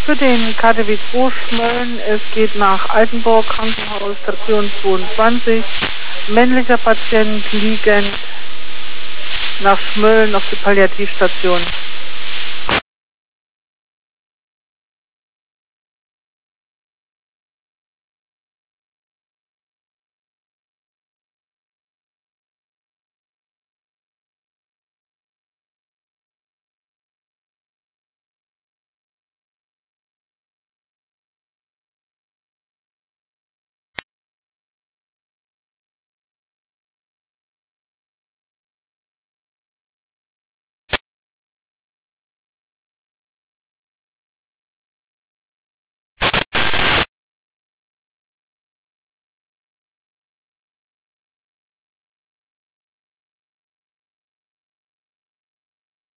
für den KTW 2 Schmölln. Es geht nach Altenburg, Krankenhaus, Station 22. Männlicher Patient liegend nach Schmölln auf die Palliativstation.